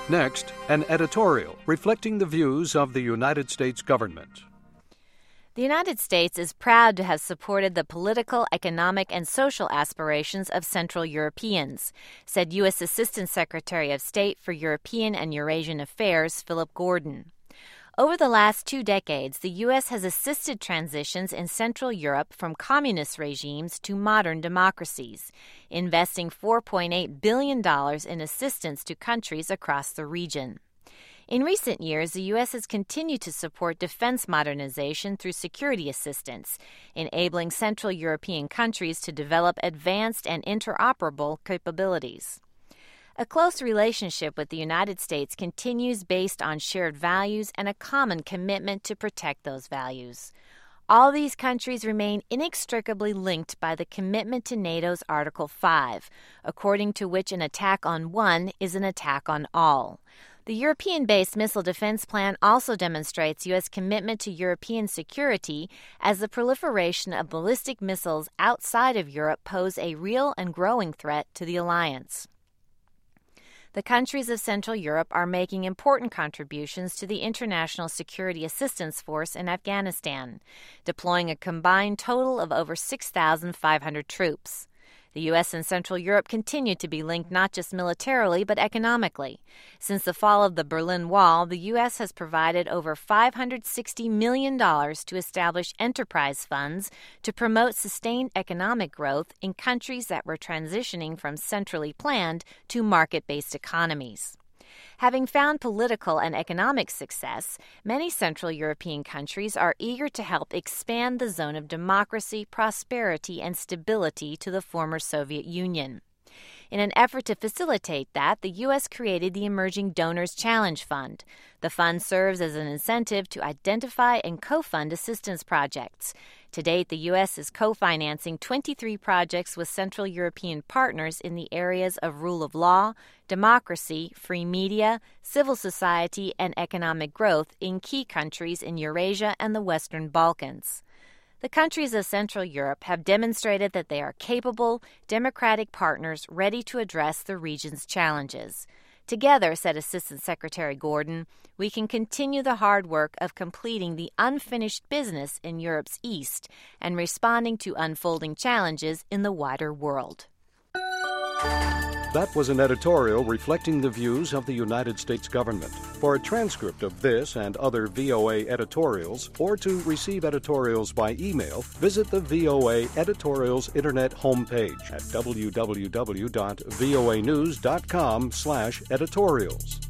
Next, an editorial reflecting the views of the United States government. The United States is proud to have supported the political, economic, and social aspirations of Central Europeans, said U.S. Assistant Secretary of State for European and Eurasian Affairs Philip Gordon. Over the last 2 decades, the U.S. has assisted transitions in Central Europe from communist regimes to modern democracies, investing $4.8 billion in assistance to countries across the region. In recent years, the U.S. has continued to support defense modernization through security assistance, enabling Central European countries to develop advanced and interoperable capabilities. A close relationship with the United States continues based on shared values and a common commitment to protect those values. All these countries remain inextricably linked by the commitment to NATO's Article 5, according to which an attack on one is an attack on all. The European-based Missile Defense Plan also demonstrates U.S. commitment to European security as the proliferation of ballistic missiles outside of Europe pose a real and growing threat to the alliance. The countries of Central Europe are making important contributions to the International Security Assistance Force in Afghanistan, deploying a combined total of over 6,500 troops. The U.S. and Central Europe continue to be linked not just militarily but economically. Since the fall of the Berlin Wall, the U.S. has provided over $560 million to establish enterprise funds to promote sustained economic growth in countries that were transitioning from centrally planned to market-based economies. Having found political and economic success, many Central European countries are eager to help expand the zone of democracy, prosperity, and stability to the former Soviet Union. In an effort to facilitate that, the U.S. created the Emerging Donors Challenge Fund. The fund serves as an incentive to identify and co-fund assistance projects. To date, the U.S. is co-financing 23 projects with Central European partners in the areas of rule of law, democracy, free media, civil society, and economic growth in key countries in Eurasia and the Western Balkans. The countries of Central Europe have demonstrated that they are capable, democratic partners ready to address the region's challenges. Together, said Assistant Secretary Gordon, we can continue the hard work of completing the unfinished business in Europe's East and responding to unfolding challenges in the wider world. That was an editorial reflecting the views of the United States government. For a transcript of this and other VOA editorials, or to receive editorials by email, visit the VOA Editorials Internet homepage at www.voanews.com/editorials.